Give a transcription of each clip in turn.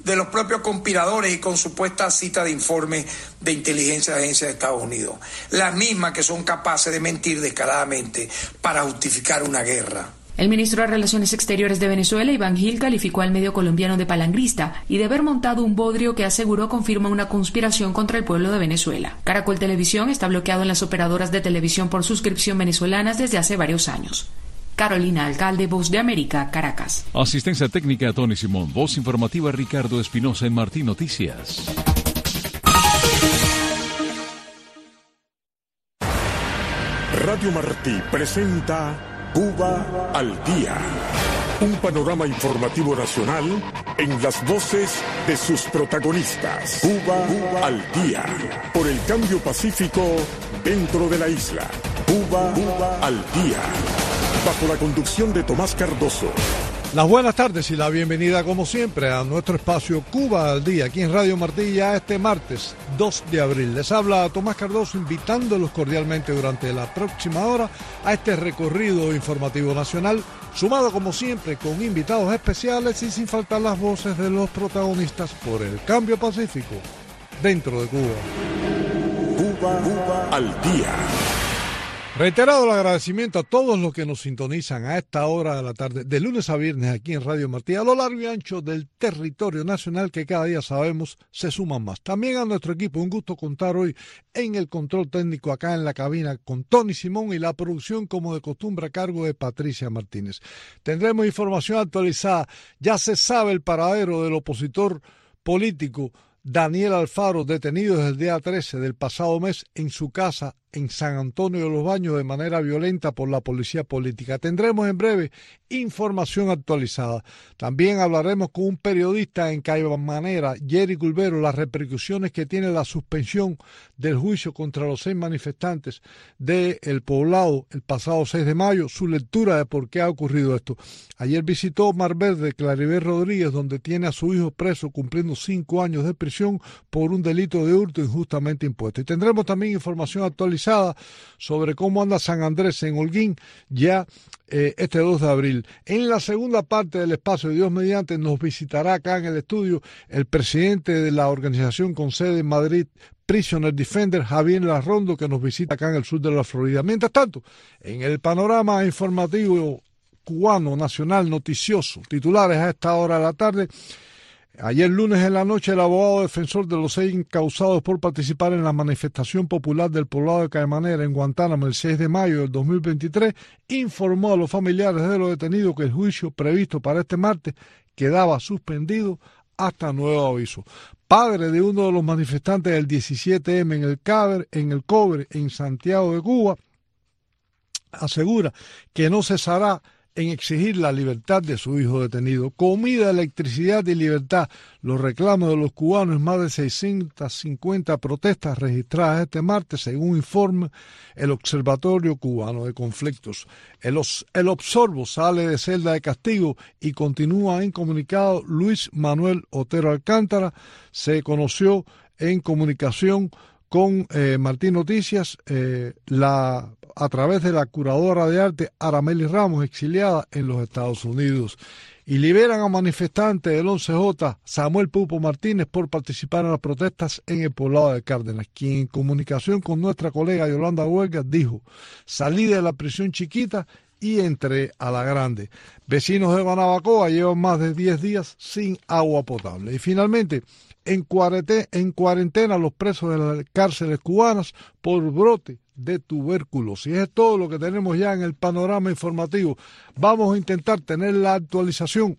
de los propios conspiradores y con supuestas citas de informes de inteligencia de agencias de Estados Unidos. Las mismas que son capaces de mentir descaradamente para justificar una guerra. El ministro de Relaciones Exteriores de Venezuela, Iván Gil, calificó al medio colombiano de palangrista y de haber montado un bodrio que aseguró confirma una conspiración contra el pueblo de Venezuela. Caracol Televisión está bloqueado en las operadoras de televisión por suscripción venezolanas desde hace varios años. Carolina Alcalde, Voz de América, Caracas. Asistencia técnica Tony Simón, voz informativa Ricardo Espinosa en Martín Noticias. Radio Martí presenta Cuba al Día, un panorama informativo nacional en las voces de sus protagonistas. Cuba al Día, por el cambio pacífico dentro de la isla. Cuba al Día, bajo la conducción de Tomás Cardoso. Las buenas tardes y la bienvenida como siempre a nuestro espacio Cuba al Día, aquí en Radio Martí ya este martes 2 de abril. Les habla Tomás Cardoso invitándolos cordialmente durante la próxima hora a este recorrido informativo nacional, sumado como siempre con invitados especiales y sin faltar las voces de los protagonistas por el cambio pacífico dentro de Cuba. Cuba al Día. Reiterado el agradecimiento a todos los que nos sintonizan a esta hora de la tarde, de lunes a viernes aquí en Radio Martí, a lo largo y ancho del territorio nacional que cada día sabemos se suman más. También a nuestro equipo, un gusto contar hoy en el control técnico acá en la cabina con Tony Simón y la producción como de costumbre a cargo de Patricia Martínez. Tendremos información actualizada, ya se sabe el paradero del opositor político Daniel Alfaro, detenido desde el día 13 del pasado mes en su casa en San Antonio de los Baños de manera violenta por la policía política. Tendremos en breve información actualizada. También hablaremos con un periodista en Caimanera, Jerry Culbero, las repercusiones que tiene la suspensión del juicio contra los 6 manifestantes del Poblado el pasado 6 de mayo, su lectura de por qué ha ocurrido esto. Ayer visitó Mar Verde, Claribel Rodríguez, donde tiene a su hijo preso cumpliendo 5 años de prisión por un delito de hurto injustamente impuesto. Y tendremos también información actualizada sobre cómo anda San Andrés en Holguín ya este 2 de abril. En la segunda parte del espacio de Dios mediante nos visitará acá en el estudio el presidente de la organización con sede en Madrid, Prisoner Defender, Javier Larrondo, que nos visita acá en el sur de la Florida. Mientras tanto, en el panorama informativo cubano, nacional, noticioso, titulares a esta hora de la tarde. Ayer lunes en la noche, el abogado defensor de los 6 encausados por participar en la manifestación popular del Poblado de Caimanera en Guantánamo el 6 de mayo del 2023 informó a los familiares de los detenidos que el juicio previsto para este martes quedaba suspendido hasta nuevo aviso. Padre de uno de los manifestantes del 17M en el Cobre, en Santiago de Cuba, asegura que no cesará en exigir la libertad de su hijo detenido. Comida, electricidad y libertad, los reclamos de los cubanos en más de 650 protestas registradas este martes, según informa el Observatorio Cubano de Conflictos. El Obsorbo sale de celda de castigo y continúa incomunicado. Luis Manuel Otero Alcántara se conoció en comunicación con Martín Noticias, a través de la curadora de arte Arameli Ramos, exiliada en los Estados Unidos. Y liberan a manifestantes del 11J, Samuel Pupo Martínez, por participar en las protestas en el Poblado de Cárdenas, quien en comunicación con nuestra colega Yolanda Huelga dijo: salí de la prisión chiquita y entré a la grande. Vecinos de Guanabacoa llevan más de 10 días sin agua potable. Y finalmente, en cuarentena los presos de las cárceles cubanas por brote de tuberculosis. Es todo lo que tenemos ya en el panorama informativo. Vamos a intentar tener la actualización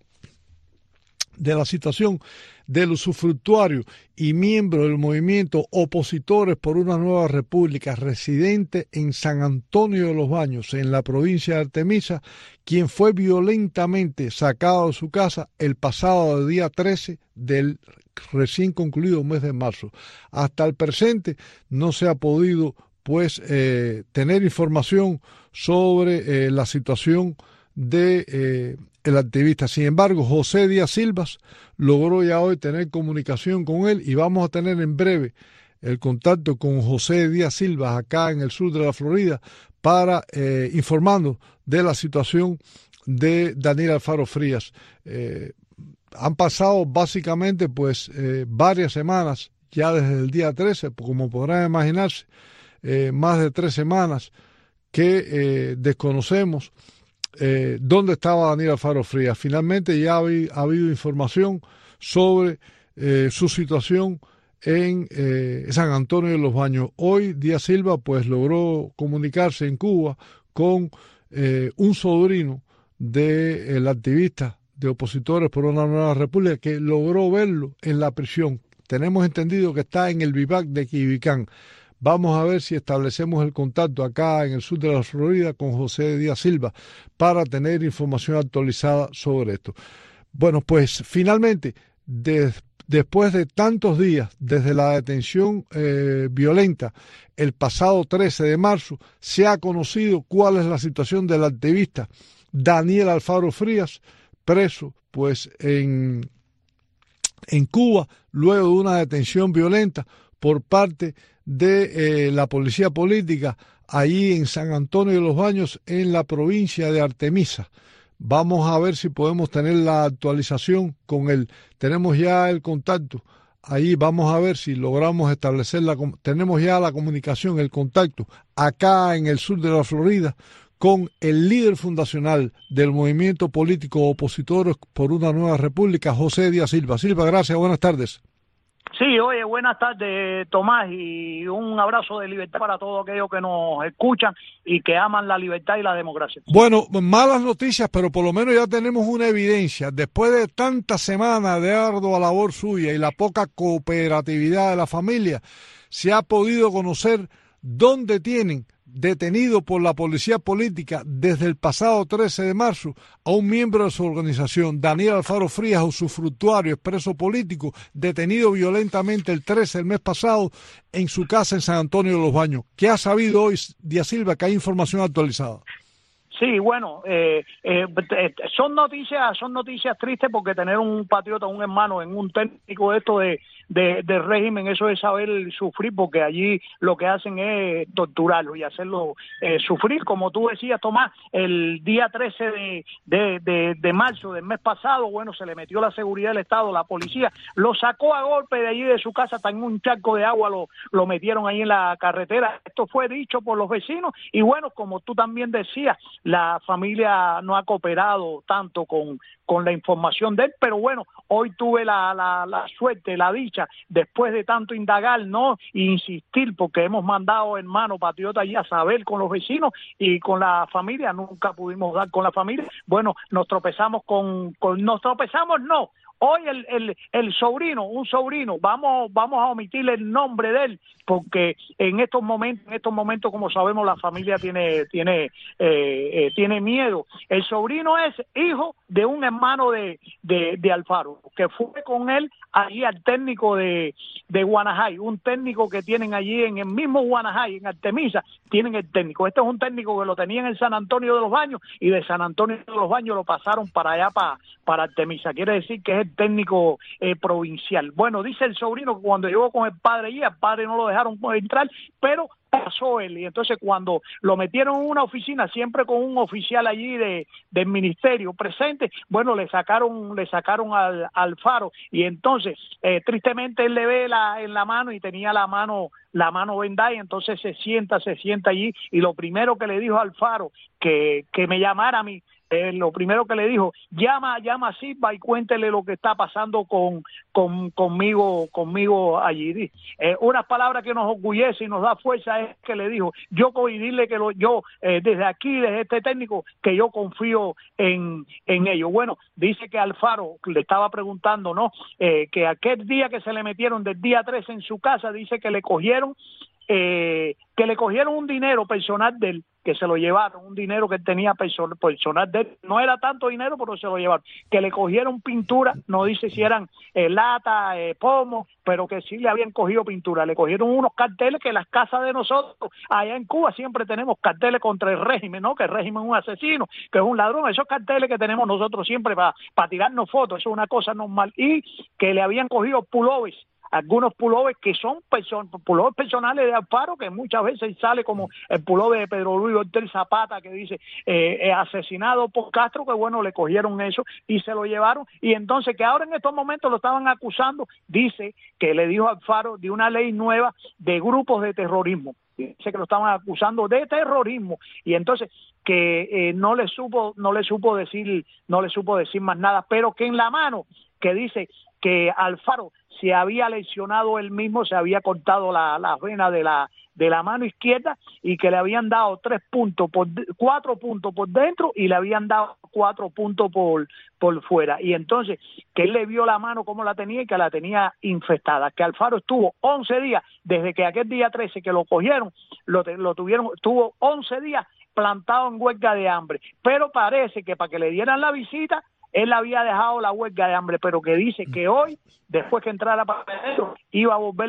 de la situación de los usufructuarios y miembros del movimiento Opositores por una Nueva República, residente en San Antonio de los Baños, en la provincia de Artemisa, quien fue violentamente sacado de su casa el pasado día 13 del recién concluido mes de marzo. Hasta el presente no se ha podido tener información sobre la situación de el activista. Sin embargo, José Díaz Silvas logró ya hoy tener comunicación con él y vamos a tener en breve el contacto con José Díaz Silvas acá en el sur de la Florida para informarnos de la situación de Daniel Alfaro Frías. Han pasado básicamente pues varias semanas, ya desde el día 13, como podrán imaginarse, más de 3 semanas que desconocemos dónde estaba Daniel Alfaro Frías. Finalmente ya ha habido información sobre su situación en San Antonio de los Baños. Hoy Díaz Silva pues logró comunicarse en Cuba con un sobrino del activista de Opositores por una Nueva República, que logró verlo en la prisión. Tenemos entendido que está en el vivac de Quibicán. Vamos a ver si establecemos el contacto acá en el sur de la Florida con José Díaz Silva para tener información actualizada sobre esto. Bueno, pues finalmente, después de tantos días, desde la detención violenta el pasado 13 de marzo, se ha conocido cuál es la situación del activista Daniel Alfaro Frías, preso pues en Cuba, luego de una detención violenta por parte de la policía política allí en San Antonio de los Baños, en la provincia de Artemisa. Vamos a ver si podemos tener la actualización con él. Tenemos ya el contacto. Ahí vamos a ver si logramos establecer tenemos ya la comunicación, el contacto acá en el sur de la Florida con el líder fundacional del movimiento político Opositores por una Nueva República, José Díaz Silva. Silva, gracias, buenas tardes. Sí, oye, buenas tardes, Tomás, y un abrazo de libertad para todos aquellos que nos escuchan y que aman la libertad y la democracia. Bueno, malas noticias, pero por lo menos ya tenemos una evidencia. Después de tantas semanas de ardua labor suya y la poca cooperatividad de la familia, se ha podido conocer dónde tienen detenido por la policía política desde el pasado 13 de marzo a un miembro de su organización, Daniel Alfaro Frías, usufructuario, expreso político, detenido violentamente el 13 del mes pasado en su casa en San Antonio de los Baños. ¿Qué ha sabido hoy Díaz Silva, que hay información actualizada? Sí, bueno, son noticias tristes, porque tener un patriota, un hermano en un técnico de esto de régimen, eso es saber sufrir, porque allí lo que hacen es torturarlo y hacerlo sufrir. Como tú decías, Tomás, el día 13 de marzo del mes pasado, bueno, se le metió la seguridad del Estado, la policía, lo sacó a golpe de allí de su casa, hasta en un charco de agua lo metieron ahí en la carretera. Esto fue dicho por los vecinos y bueno, como tú también decías, la familia no ha cooperado tanto con la información de él, pero bueno, hoy tuve la suerte, la dicha, después de tanto indagar, ¿no? E insistir, porque hemos mandado hermanos patriotas allí a saber con los vecinos y con la familia, nunca pudimos dar con la familia. Bueno, nos tropezamos no. Hoy el sobrino, un sobrino, vamos a omitir el nombre de él, porque en estos momentos, como sabemos, la familia tiene miedo. El sobrino es hijo de un hermano de Alfaro, que fue con él allí al técnico de Guanajay, un técnico que tienen allí en el mismo Guanajay, en Artemisa, tienen el técnico. Este es un técnico que lo tenían en San Antonio de los Baños y de San Antonio de los Baños lo pasaron para allá, para Artemisa. Quiere decir que es el técnico provincial. Bueno, dice el sobrino que cuando llegó con el padre allí, al padre no lo dejaron entrar, pero pasó él, y entonces cuando lo metieron en una oficina, siempre con un oficial allí del ministerio presente, bueno, le sacaron al Alfaro, y entonces tristemente él le ve en la mano, y tenía la mano vendada, y entonces se sienta allí, y lo primero que le dijo a Alfaro, que me llamara a mí. Lo primero que le dijo, llama a Silva y cuéntele lo que está pasando conmigo allí. Unas palabras que nos orgullece y nos da fuerza es que le dijo, dile que yo desde aquí, desde este técnico, que yo confío en ellos. Bueno, dice que Alfaro le estaba preguntando, ¿no? Que aquel día que se le metieron del día 13 en su casa, dice que le cogieron un dinero personal de él, que se lo llevaron, un dinero que él tenía personal de él, no era tanto dinero, pero se lo llevaron, que le cogieron pintura, no dice si eran lata, pomo, pero que sí le habían cogido pintura, le cogieron unos carteles que las casas de nosotros, allá en Cuba siempre tenemos carteles contra el régimen, ¿no? Que el régimen es un asesino, que es un ladrón, esos carteles que tenemos nosotros siempre para tirarnos fotos, eso es una cosa normal, y que le habían cogido pullovers algunos pullovers que son pullovers personales de Alfaro, que muchas veces sale como el pullover de Pedro Luis Ortiz Zapata, que dice asesinado por Castro, que bueno, le cogieron eso y se lo llevaron, y entonces que ahora en estos momentos lo estaban acusando, dice que le dijo Alfaro de una ley nueva de grupos de terrorismo. Dice que lo estaban acusando de terrorismo, y entonces que no le supo decir más nada, pero que en la mano, que dice que Alfaro se había lesionado él mismo, se había cortado la vena de la mano izquierda, y que le habían dado 4 puntos por dentro y le habían dado 4 puntos por fuera, y entonces que él le vio la mano como la tenía y que la tenía infestada, que Alfaro estuvo 11 días, desde que aquel día 13 que lo cogieron, estuvo 11 días plantado en huelga de hambre, pero parece que para que le dieran la visita, él había dejado la huelga de hambre, pero que dice que hoy, después que entrara para adentro, iba a volver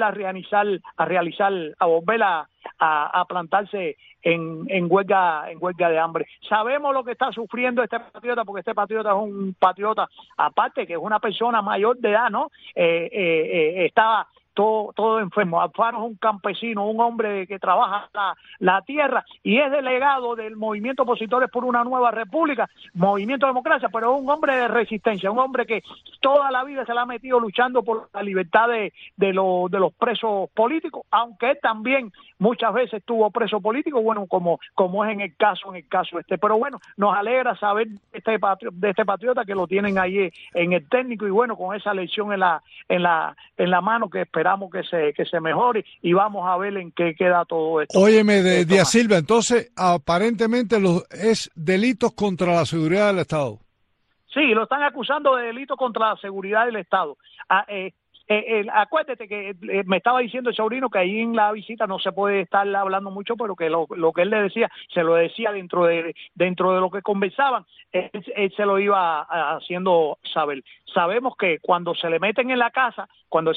a plantarse en huelga de hambre. Sabemos lo que está sufriendo este patriota, porque este patriota es un patriota, aparte que es una persona mayor de edad, ¿no? Estaba todo enfermo. Alfaro es un campesino, un hombre que trabaja la tierra, y es delegado del Movimiento Opositores por una Nueva República, Movimiento de Democracia, pero es un hombre de resistencia, un hombre que toda la vida se la ha metido luchando por la libertad de los presos políticos, aunque él también muchas veces tuvo preso político, bueno, como es en el caso este. Pero bueno, nos alegra saber de este patriota que lo tienen ahí en el técnico, y bueno, con esa lesión en la mano, que esperamos que se mejore, y vamos a ver en qué queda todo esto. Óyeme, Díaz Silva, entonces aparentemente es delitos contra la seguridad del Estado. Sí, lo están acusando de delitos contra la seguridad del Estado. Acuérdate que me estaba diciendo el sobrino que ahí en la visita no se puede estar hablando mucho, pero que lo que él le decía, se lo decía dentro de lo que conversaban, él se lo iba haciendo saber. Sabemos que cuando se le meten en la casa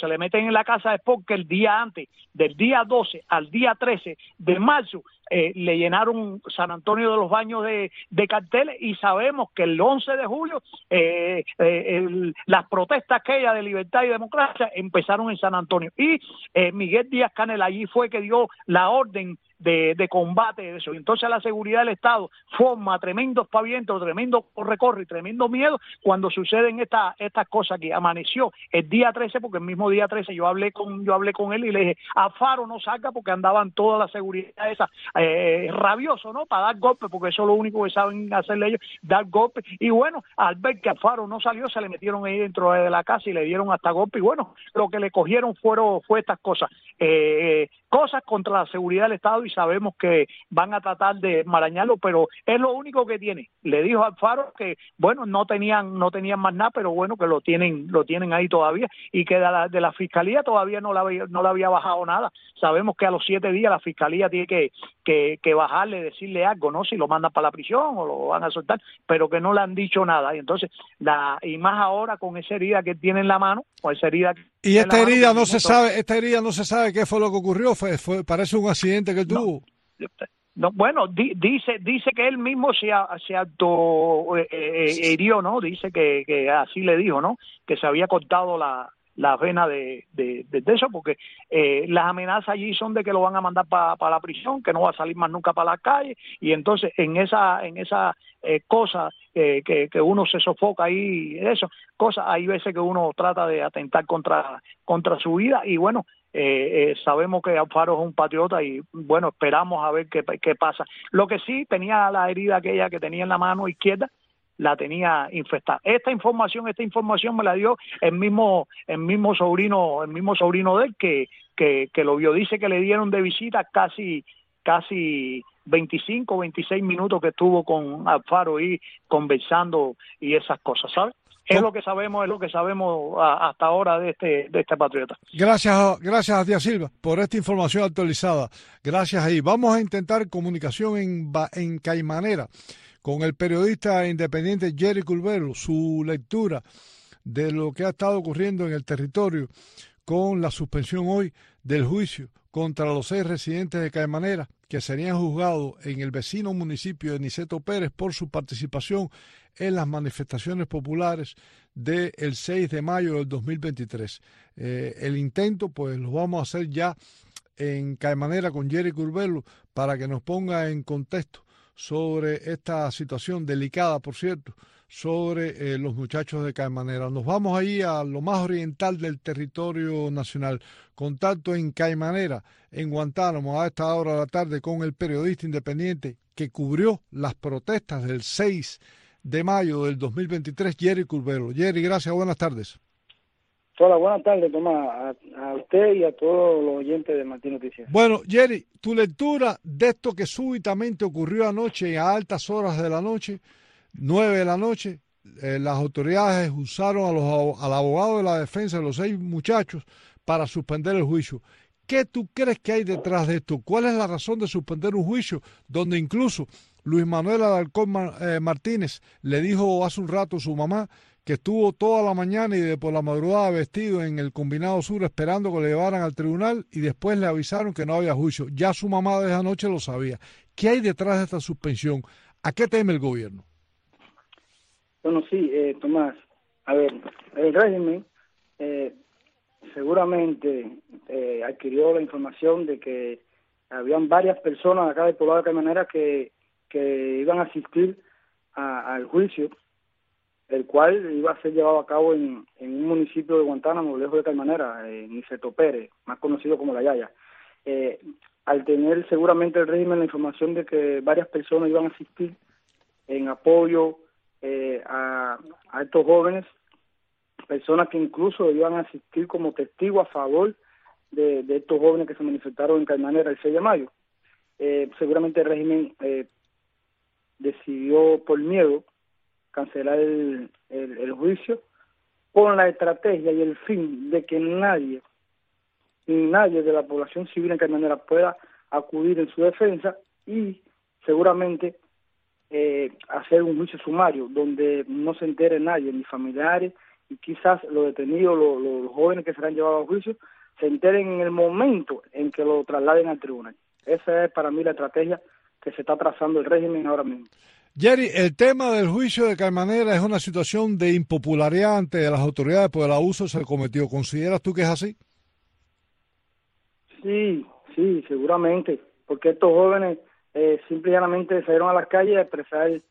es porque el día antes, del día 12 al día 13 de marzo, le llenaron San Antonio de los Baños de carteles, y sabemos que el 11 de julio las protestas aquellas de libertad y democracia empezaron en San Antonio, y Miguel Díaz Canel allí fue que dio la orden de combate de eso. Y entonces la seguridad del Estado forma tremendos pavientos, tremendo corre y tremendo miedo cuando suceden estas cosas, que amaneció el día 13, porque el mismo día 13 yo hablé con él y le dije, Alfaro no salga, porque andaban toda la seguridad esa rabioso, ¿no? Para dar golpes, porque eso es lo único que saben hacerle ellos, dar golpes. Y bueno, al ver que Alfaro no salió, se le metieron ahí dentro de la casa y le dieron hasta golpe, y bueno, lo que le cogieron fue estas cosas, cosas contra la seguridad del Estado, y sabemos que van a tratar de marañarlo, pero es lo único que tiene. Le dijo a Alfaro que bueno, no tenían más nada, pero bueno, que lo tienen ahí todavía, y que de la fiscalía todavía no le había bajado nada. Sabemos que a los 7 días la fiscalía tiene que bajarle, decirle algo, ¿no? Si lo mandan para la prisión o lo van a soltar, pero que no le han dicho nada. Y entonces, y más ahora con esa herida que tiene en la mano, con esa herida. Y esta herida no se sabe qué fue lo que ocurrió, parece un accidente que tuvo. No, bueno, dice que él mismo se auto hirió, ¿no? Dice que así le dijo, ¿no? Que se había cortado la vena de eso, porque las amenazas allí son de que lo van a mandar para la prisión, que no va a salir más nunca para la calle, y entonces en esa cosa que uno se sofoca ahí, hay veces que uno trata de atentar contra su vida, y bueno, sabemos que Alfaro es un patriota, y bueno, esperamos a ver qué pasa. Lo que sí, tenía la herida aquella que tenía en la mano izquierda, la tenía infectada. Esta información me la dio el mismo sobrino de él que lo vio. Dice que le dieron de visita casi 25, 26 minutos que estuvo con Alfaro ahí conversando y esas cosas, ¿sabes? Es lo que sabemos hasta ahora de este patriota. Gracias Díaz Silva por esta información actualizada. Gracias ahí. Vamos a intentar comunicación en Caimanera con el periodista independiente Jerry Culbero, su lectura de lo que ha estado ocurriendo en el territorio con la suspensión hoy del juicio contra los 6 residentes de Caimanera que serían juzgados en el vecino municipio de Niceto Pérez por su participación en las manifestaciones populares del 6 de mayo del 2023. El intento, pues, lo vamos a hacer ya en Caimanera con Jerry Curbelo para que nos ponga en contexto sobre esta situación delicada, por cierto, sobre los muchachos de Caimanera. Nos vamos ahí a lo más oriental del territorio nacional. Contacto en Caimanera, en Guantánamo, a esta hora de la tarde con el periodista independiente que cubrió las protestas del 6 de mayo del 2023, Jerry Curbelo. Jerry, gracias, buenas tardes. Hola, buenas tardes, Tomás, a usted y a todos los oyentes de Martín Noticias. Bueno, Jerry, tu lectura de esto que súbitamente ocurrió anoche a altas horas de la noche, 9 de la noche, las autoridades usaron al abogado de la defensa de los 6 muchachos para suspender el juicio. ¿Qué tú crees que hay detrás de esto? ¿Cuál es la razón de suspender un juicio donde incluso Luis Manuel Alarcón Martínez le dijo hace un rato a su mamá que estuvo toda la mañana y por la madrugada vestido en el Combinado Sur esperando que le llevaran al tribunal y después le avisaron que no había juicio? Ya su mamá desde anoche lo sabía. ¿Qué hay detrás de esta suspensión? ¿A qué teme el gobierno? Bueno, sí, Tomás, a ver, el régimen seguramente adquirió la información de que habían varias personas acá del poblado de Caimanera que iban a asistir al juicio, el cual iba a ser llevado a cabo en un municipio de Guantánamo, lejos de Caimanera, Niceto Pérez, más conocido como La Yaya. Al tener seguramente el régimen la información de que varias personas iban a asistir en apoyo a estos jóvenes, personas que incluso iban a asistir como testigos a favor de estos jóvenes que se manifestaron en Caimanera el 6 de mayo. Seguramente el régimen decidió por miedo cancelar el juicio con la estrategia y el fin de que nadie de la población civil en Caimanera pueda acudir en su defensa y seguramente hacer un juicio sumario donde no se entere nadie, ni familiares, y quizás los detenidos, los jóvenes que serán llevados a juicio, se enteren en el momento en que lo trasladen al tribunal. Esa es para mí la estrategia que se está trazando el régimen ahora mismo. Jerry, el tema del juicio de Caimanera es una situación de impopularidad ante las autoridades por el abuso que se cometió. ¿Consideras tú que es así? Sí, seguramente, porque estos jóvenes simple y llanamente salieron a las calles a expresar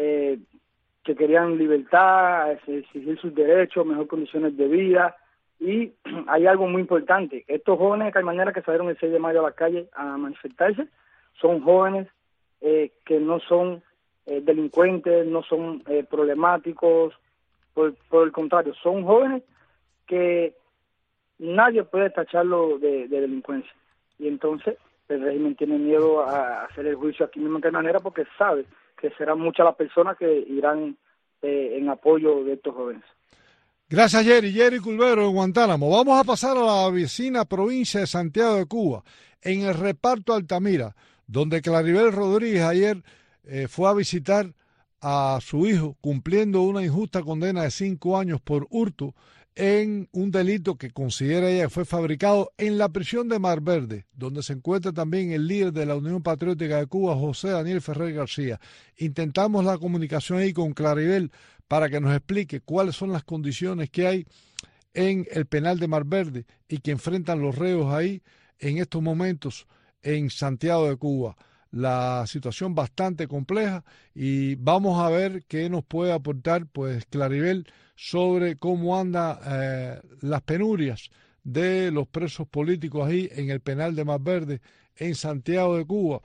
que querían libertad, exigir sus derechos, mejores condiciones de vida, y hay algo muy importante. Estos jóvenes de Caimanera que salieron el 6 de mayo a las calles a manifestarse son jóvenes que no son delincuentes, no son problemáticos, por el contrario, son jóvenes que nadie puede tacharlo de delincuencia. Y entonces el régimen tiene miedo a hacer el juicio aquí mismo en Caimanera porque sabe que serán muchas las personas que irán en apoyo de estos jóvenes. Gracias, Jerry. Jerry Curbelo en Guantánamo. Vamos a pasar a la vecina provincia de Santiago de Cuba, en el reparto Altamira, donde Claribel Rodríguez ayer fue a visitar a su hijo cumpliendo una injusta condena de 5 años por hurto en un delito que considera ella que fue fabricado en la prisión de Mar Verde, donde se encuentra también el líder de la Unión Patriótica de Cuba, José Daniel Ferrer García. Intentamos la comunicación ahí con Claribel para que nos explique cuáles son las condiciones que hay en el penal de Mar Verde y que enfrentan los reos ahí en estos momentos en Santiago de Cuba. La situación bastante compleja y vamos a ver qué nos puede aportar pues Claribel sobre cómo andan las penurias de los presos políticos ahí en el penal de Mar Verde en Santiago de Cuba,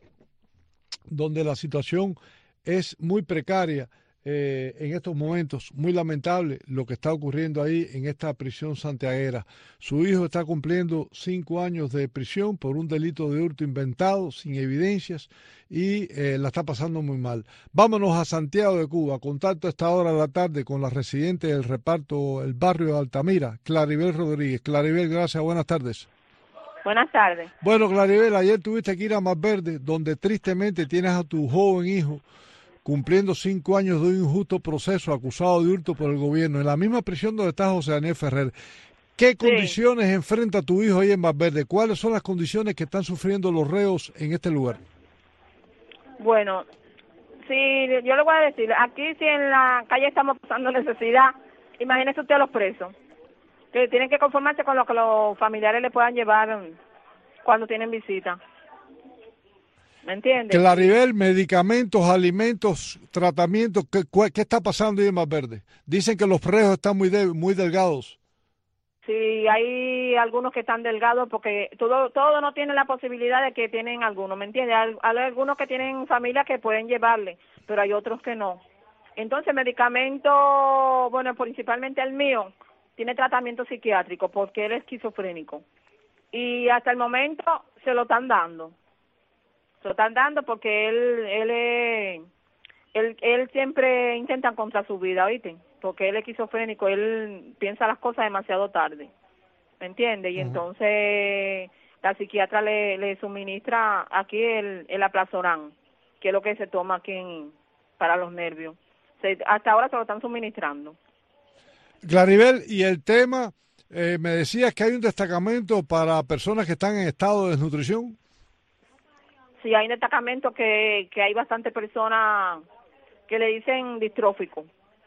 donde la situación es muy precaria en estos momentos. Muy lamentable lo que está ocurriendo ahí en esta prisión santiaguera. Su hijo está cumpliendo 5 años de prisión por un delito de hurto inventado, sin evidencias, y la está pasando muy mal. Vámonos a Santiago de Cuba. Contacto a esta hora de la tarde con la residente del reparto, el barrio de Altamira, Claribel Rodríguez. Claribel, gracias, buenas tardes. Buenas tardes. Bueno, Claribel, ayer tuviste que ir a Mar Verde, donde tristemente tienes a tu joven hijo cumpliendo 5 años de un injusto proceso acusado de hurto por el gobierno, en la misma prisión donde está José Daniel Ferrer. ¿Qué condiciones enfrenta tu hijo ahí en Mar Verde? ¿Cuáles son las condiciones que están sufriendo los reos en este lugar? Bueno, si yo le voy a decir, aquí si en la calle estamos pasando necesidad, imagínese usted a los presos, que tienen que conformarse con lo que los familiares le puedan llevar cuando tienen visita. ¿Me entiendes? Claribel, medicamentos, alimentos, tratamientos, ¿qué está pasando ahí en Malverde? Dicen que los presos están muy delgados. Sí, hay algunos que están delgados porque todo no tiene la posibilidad de que tienen algunos, ¿me entiendes? Hay algunos que tienen familias que pueden llevarle, pero hay otros que no. Entonces, medicamento, bueno, principalmente el mío, tiene tratamiento psiquiátrico porque él es esquizofrénico. Y hasta el momento se lo están dando. Se lo están dando porque él siempre intenta contra su vida, ¿oíste? Porque él es esquizofrénico, él piensa las cosas demasiado tarde, ¿me entiendes? Y entonces la psiquiatra le suministra aquí el Aplazorán, que es lo que se toma aquí para los nervios. Hasta ahora se lo están suministrando. Claribel, y el tema, me decías que hay un destacamento para personas que están en estado de desnutrición. Sí, hay un destacamento que hay bastantes personas que le dicen distrófico.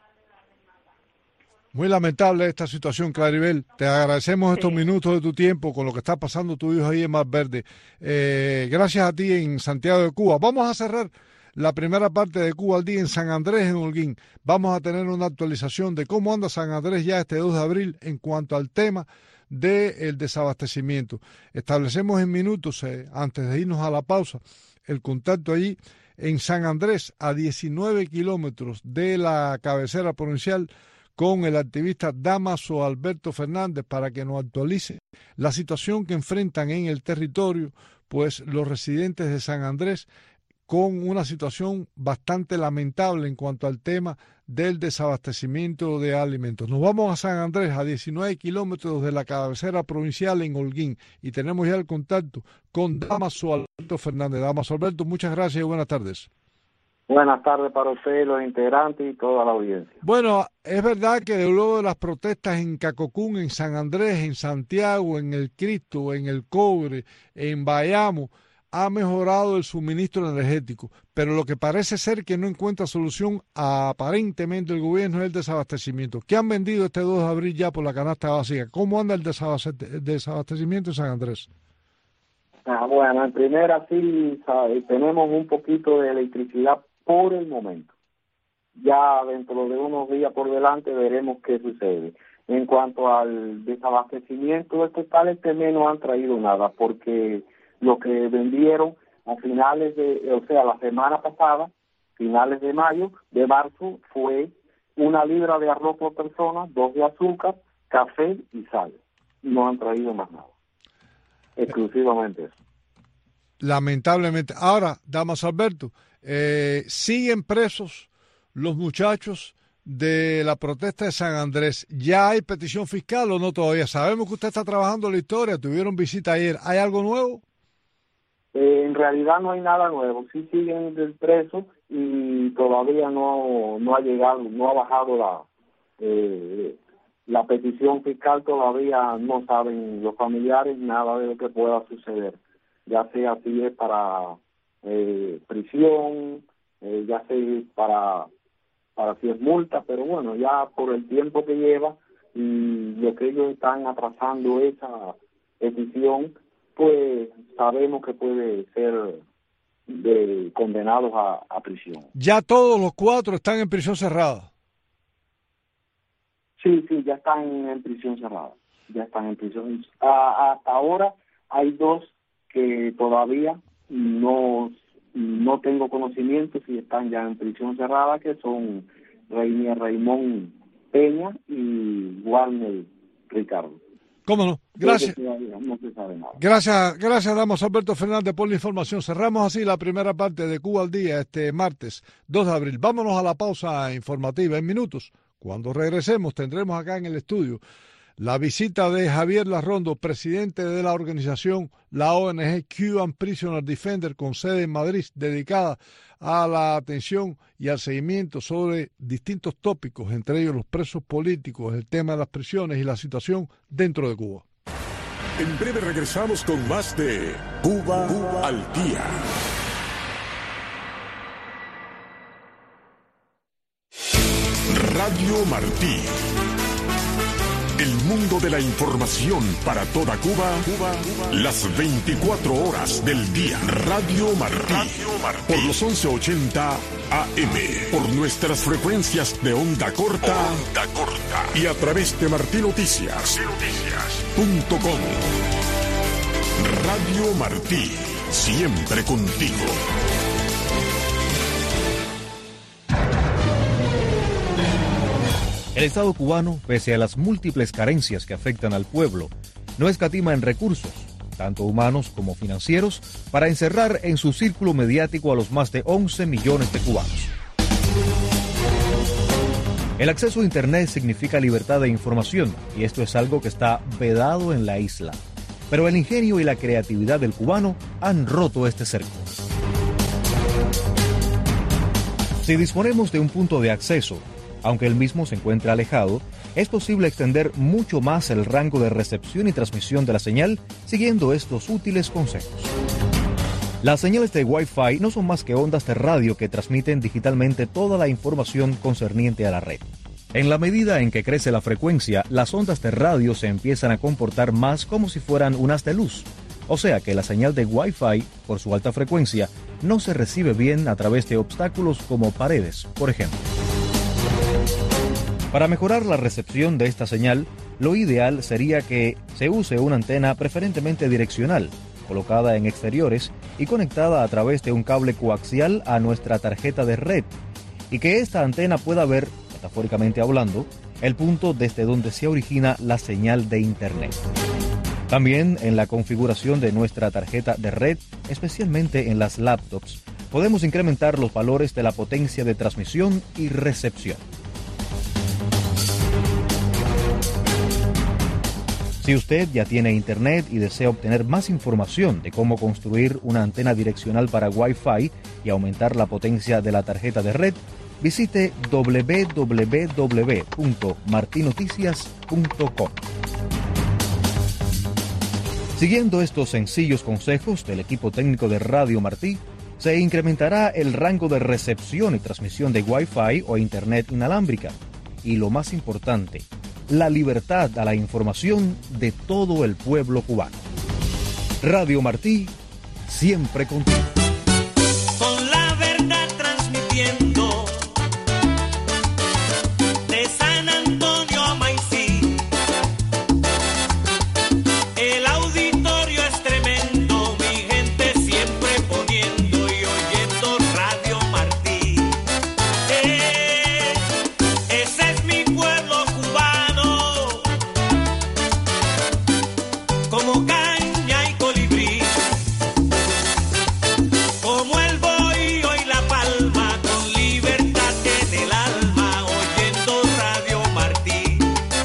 Muy lamentable esta situación, Claribel. Te agradecemos estos minutos de tu tiempo con lo que está pasando tu hijo ahí en Malverde. Gracias a ti en Santiago de Cuba. Vamos a cerrar la primera parte de Cuba al Día en San Andrés, en Holguín. Vamos a tener una actualización de cómo anda San Andrés ya este 2 de abril en cuanto al tema del desabastecimiento. Establecemos en minutos, antes de irnos a la pausa, el contacto allí en San Andrés, a 19 kilómetros de la cabecera provincial, con el activista Dámaso Alberto Fernández para que nos actualice la situación que enfrentan en el territorio, pues los residentes de San Andrés, con una situación bastante lamentable en cuanto al tema del desabastecimiento de alimentos. Nos vamos a San Andrés, a 19 kilómetros de la cabecera provincial en Holguín, y tenemos ya el contacto con Dámaso Alberto Fernández. Dámaso Alberto, muchas gracias y buenas tardes. Buenas tardes para ustedes, los integrantes y toda la audiencia. Bueno, es verdad que luego de las protestas en Cacocún, en San Andrés, en Santiago, en El Cristo, en El Cobre, en Bayamo, ha mejorado el suministro energético, pero lo que parece ser que no encuentra solución aparentemente el gobierno es el desabastecimiento. ¿Qué han vendido este 2 de abril ya por la canasta básica? ¿Cómo anda el desabastecimiento en San Andrés? Bueno, en primera sí tenemos un poquito de electricidad por el momento. Ya dentro de unos días por delante veremos qué sucede. En cuanto al desabastecimiento, el total este mes no han traído nada, porque lo que vendieron a finales la semana pasada, finales de marzo, fue 1 libra de arroz por persona, 2 de azúcar, café y sal. No han traído más nada. Exclusivamente eso. Lamentablemente. Ahora, Dámaso Alberto, siguen presos los muchachos de la protesta de San Andrés. ¿Ya hay petición fiscal o no todavía? Sabemos que usted está trabajando la historia, tuvieron visita ayer. ¿Hay algo nuevo? En realidad no hay nada nuevo. Sí siguen del preso y todavía no ha llegado, no ha bajado la petición fiscal. Todavía no saben los familiares nada de lo que pueda suceder. Ya sea si es para prisión, ya sea para si es multa, pero bueno, ya por el tiempo que lleva y lo que ellos están atrasando esa petición, pues sabemos que puede ser condenados a prisión. ¿Ya todos los 4 están en prisión cerrada? Sí, ya están en prisión cerrada. Ya están en prisión. Hasta ahora hay 2 que todavía no tengo conocimiento si están ya en prisión cerrada, que son Raymond Peña y Warner Ricardo. ¿Cómo no? Gracias. No se sabe nada. Gracias, Dámaso Alberto Fernández, por la información. Cerramos así la primera parte de Cuba al Día este martes 2 de abril. Vámonos a la pausa informativa en minutos. Cuando regresemos tendremos acá en el estudio la visita de Javier Larrondo, presidente de la organización, la ONG Cuban Prisoner Defender, con sede en Madrid, dedicada a la atención y al seguimiento sobre distintos tópicos, entre ellos los presos políticos, el tema de las prisiones y la situación dentro de Cuba. En breve regresamos con más de Cuba al Día. Radio Martí. El mundo de la información para toda Cuba, las 24 horas del día. Radio Martí. Por los 1180 AM. Por nuestras frecuencias de onda corta. Y a través de martinoticias.com. Radio Martí. Siempre contigo. El Estado cubano, pese a las múltiples carencias que afectan al pueblo, no escatima en recursos, tanto humanos como financieros, para encerrar en su círculo mediático a los más de 11 millones de cubanos. El acceso a Internet significa libertad de información, y esto es algo que está vedado en la isla. Pero el ingenio y la creatividad del cubano han roto este cerco. Si disponemos de un punto de acceso, aunque el mismo se encuentra alejado, es posible extender mucho más el rango de recepción y transmisión de la señal siguiendo estos útiles consejos. Las señales de Wi-Fi no son más que ondas de radio que transmiten digitalmente toda la información concerniente a la red. En la medida en que crece la frecuencia, las ondas de radio se empiezan a comportar más como si fueran unas de luz. O sea que la señal de Wi-Fi, por su alta frecuencia, no se recibe bien a través de obstáculos como paredes, por ejemplo. Para mejorar la recepción de esta señal, lo ideal sería que se use una antena preferentemente direccional, colocada en exteriores y conectada a través de un cable coaxial a nuestra tarjeta de red, y que esta antena pueda ver, metafóricamente hablando, el punto desde donde se origina la señal de Internet. También en la configuración de nuestra tarjeta de red, especialmente en las laptops, podemos incrementar los valores de la potencia de transmisión y recepción. Si usted ya tiene Internet y desea obtener más información de cómo construir una antena direccional para Wi-Fi y aumentar la potencia de la tarjeta de red, visite www.martinoticias.com. Siguiendo estos sencillos consejos del equipo técnico de Radio Martí, se incrementará el rango de recepción y transmisión de Wi-Fi o Internet inalámbrica. Y lo más importante, la libertad a la información de todo el pueblo cubano. Radio Martí, siempre contigo. Con la verdad transmitiendo de San Antonio a Maicí. El auditorio es tremendo, mi gente siempre poniendo y oyendo Radio Martí. Ese es mi pueblo cubano, como caña y colibrí, como el bohío y la palma, con libertad en el alma, oyendo Radio Martí.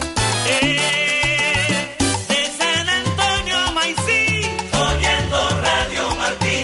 De San Antonio a Maicí, oyendo Radio Martí.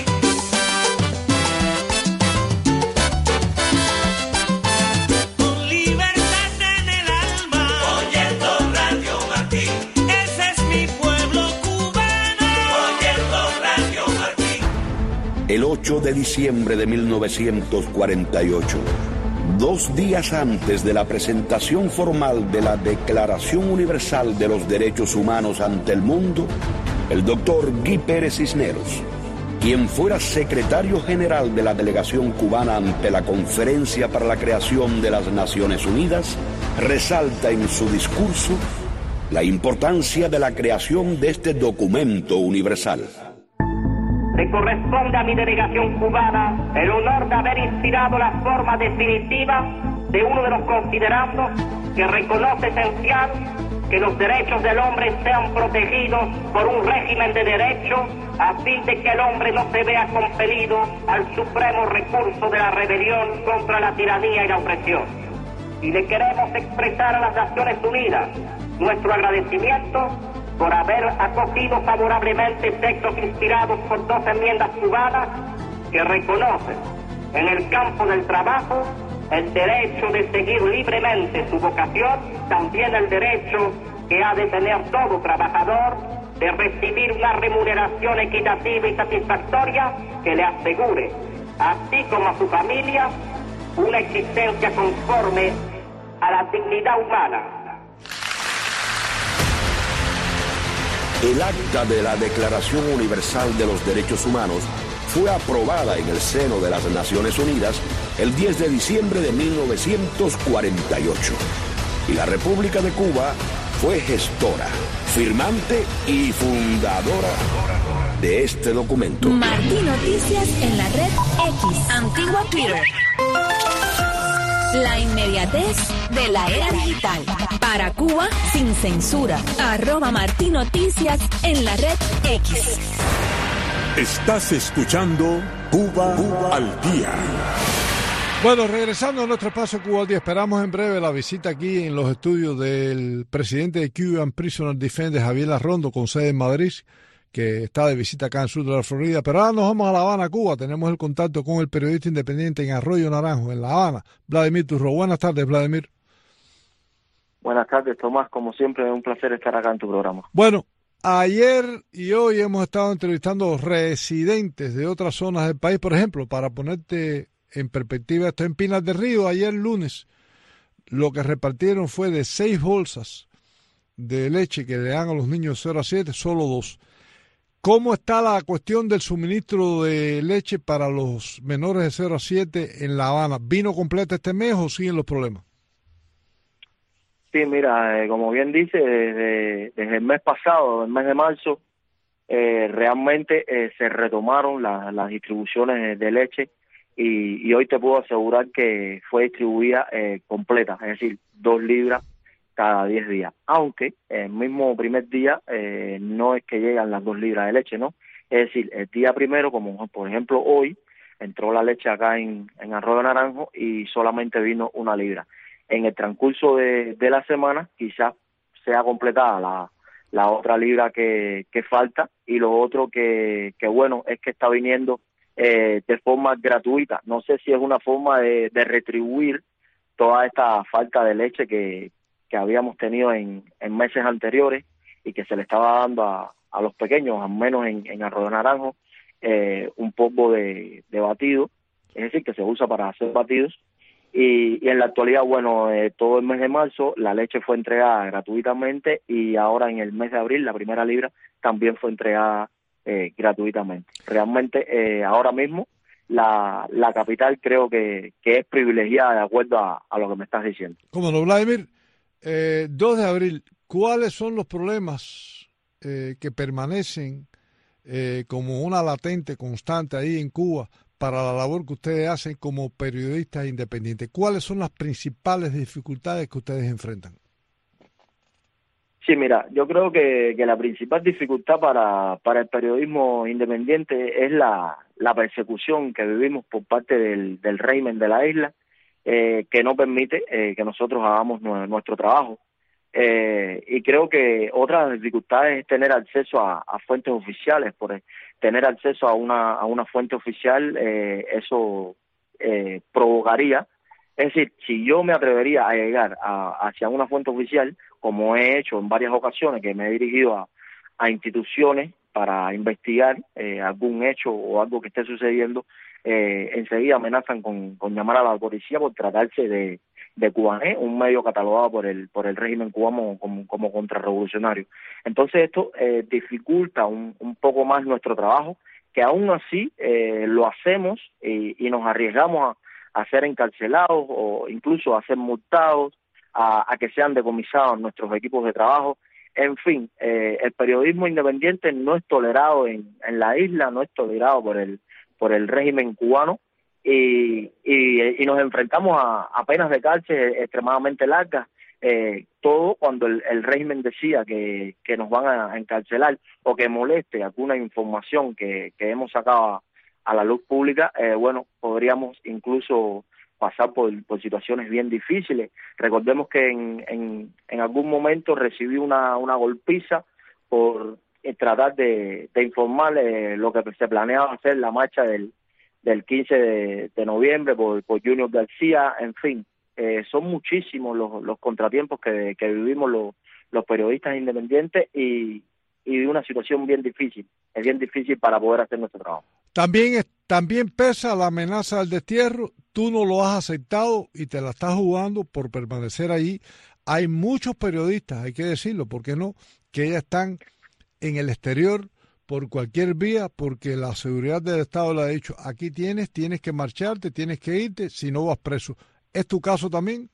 Con libertad en el alma, oyendo Radio Martí. Ese es mi pueblo cubano, oyendo Radio Martí. El 8 de diciembre de 1948, 2 días antes de la presentación formal de la Declaración Universal de los Derechos Humanos ante el mundo, el doctor Guy Pérez Cisneros, quien fuera secretario general de la delegación cubana ante la Conferencia para la Creación de las Naciones Unidas, resalta en su discurso la importancia de la creación de este documento universal. Le corresponde a mi delegación cubana el honor de haber inspirado la forma definitiva de uno de los considerandos que reconoce esencial que los derechos del hombre sean protegidos por un régimen de derecho a fin de que el hombre no se vea compelido al supremo recurso de la rebelión contra la tiranía y la opresión. Y le queremos expresar a las Naciones Unidas nuestro agradecimiento por haber acogido favorablemente textos inspirados por 2 enmiendas cubanas que reconocen en el campo del trabajo el derecho de seguir libremente su vocación, también el derecho que ha de tener todo trabajador de recibir una remuneración equitativa y satisfactoria que le asegure, así como a su familia, una existencia conforme a la dignidad humana. El acta de la Declaración Universal de los Derechos Humanos fue aprobada en el seno de las Naciones Unidas el 10 de diciembre de 1948. Y la República de Cuba fue gestora, firmante y fundadora de este documento. Martí Noticias en la red X, antigua Twitter. La inmediatez de la era digital. Para Cuba, sin censura. @Martí Noticias en la red X. Estás escuchando Cuba al Día. Bueno, regresando a nuestro espacio Cuba al Día, esperamos en breve la visita aquí en los estudios del presidente de Cuban Prisoner Defenders, Javier Arrondo, con sede en Madrid, que está de visita acá en el sur de la Florida. Pero ahora nos vamos a La Habana, Cuba. Tenemos el contacto con el periodista independiente en Arroyo Naranjo, en La Habana, Vladimir Turro. Buenas tardes, Vladimir. Buenas tardes, Tomás. Como siempre, es un placer estar acá en tu programa. Bueno, ayer y hoy hemos estado entrevistando residentes de otras zonas del país. Por ejemplo, para ponerte en perspectiva, esto en Pinas del Río, ayer lunes, lo que repartieron fue de 6 bolsas de leche que le dan a los niños de 0 a 7, solo 2. ¿Cómo está la cuestión del suministro de leche para los menores de 0 a 7 en La Habana? ¿Vino completa este mes o siguen los problemas? Sí, mira, como bien dice, desde el mes pasado, el mes de marzo, realmente se retomaron las distribuciones de leche y hoy te puedo asegurar que fue distribuida completa, es decir, 2 libras cada 10 días. Aunque el mismo primer día no es que llegan las 2 libras de leche, ¿no? Es decir, el día primero, como por ejemplo hoy, entró la leche acá en Arroyo Naranjo y solamente vino 1 libra. En el transcurso de la semana quizás sea completada la otra libra que falta, y lo otro que bueno es que está viniendo de forma gratuita. No sé si es una forma de retribuir toda esta falta de leche que habíamos tenido en meses anteriores y que se le estaba dando a los pequeños, al menos en Arroyo Naranjo, un polvo de batido, es decir, que se usa para hacer batidos. Y en la actualidad, bueno, todo el mes de marzo la leche fue entregada gratuitamente, y ahora en el mes de abril la primera libra también fue entregada gratuitamente. Realmente ahora mismo la capital creo que es privilegiada de acuerdo a lo que me estás diciendo. Cómo no, Vladimir. 2 de abril, ¿cuáles son los problemas que permanecen como una latente constante ahí en Cuba para la labor que ustedes hacen como periodistas independientes? ¿Cuáles son las principales dificultades que ustedes enfrentan? Sí, mira, yo creo que la principal dificultad para el periodismo independiente es la persecución que vivimos por parte del régimen de la isla, que no permite que nosotros hagamos nuestro trabajo. Y creo que otra dificultad es tener acceso a fuentes oficiales. Por tener acceso a una fuente oficial, eso provocaría, es decir, si yo me atrevería a llegar hacia una fuente oficial, como he hecho en varias ocasiones, que me he dirigido a instituciones para investigar algún hecho o algo que esté sucediendo, enseguida amenazan con llamar a la policía por tratarse de Cubané, un medio catalogado por el régimen cubano como contrarrevolucionario. Entonces esto dificulta un poco más nuestro trabajo, que aún así lo hacemos y nos arriesgamos a ser encarcelados o incluso a ser multados, a que sean decomisados nuestros equipos de trabajo. En fin, el periodismo independiente no es tolerado en la isla, no es tolerado por el régimen cubano, y nos enfrentamos a penas de cárcel extremadamente largas, todo cuando el régimen decía que nos van a encarcelar o que moleste alguna información que hemos sacado a la luz pública. Bueno, podríamos incluso pasar por situaciones bien difíciles. Recordemos que en algún momento recibí una golpiza por tratar de informar lo que se planeaba hacer, la marcha del 15 de noviembre por Junior García. En fin, son muchísimos los contratiempos que vivimos los periodistas independientes, y de una situación bien difícil. Es bien difícil para poder hacer nuestro trabajo. También pesa la amenaza del destierro. tú no lo has aceptado y te la estás jugando por permanecer allí. Hay muchos periodistas, hay que decirlo, ¿por qué no?, que ya están en el exterior por cualquier vía, porque la seguridad del Estado le ha dicho, aquí tienes que marcharte, tienes que irte, si no vas preso. ¿Es tu caso también?